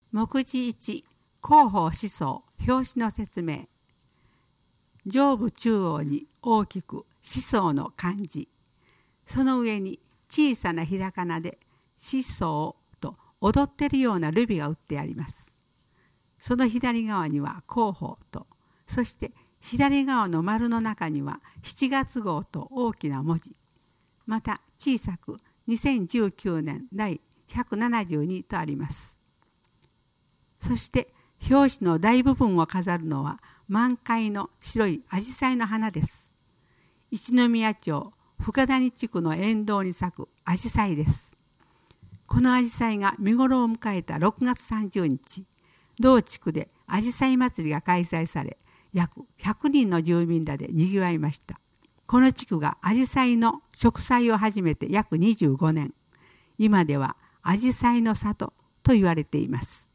目次1、広報思想、表紙の説明。上部中央に大きく思想の漢字、その上に小さなひらがなで思想と踊っているようなルビが打ってあります。その左側には広報と、そして左側の丸の中には7月号と大きな文字、また小さく2019年第172とあります。そして表紙の大部分を飾るのは満開の白いアジサイの花です。一宮町深谷地区の沿道に咲くアジサイです。このアジサイが見頃を迎えた6月30日、同地区でアジサイ祭りが開催され、約100人の住民らでにぎわいました。この地区がアジサイの植栽を始めて約25年、今ではアジサイの里と言われています。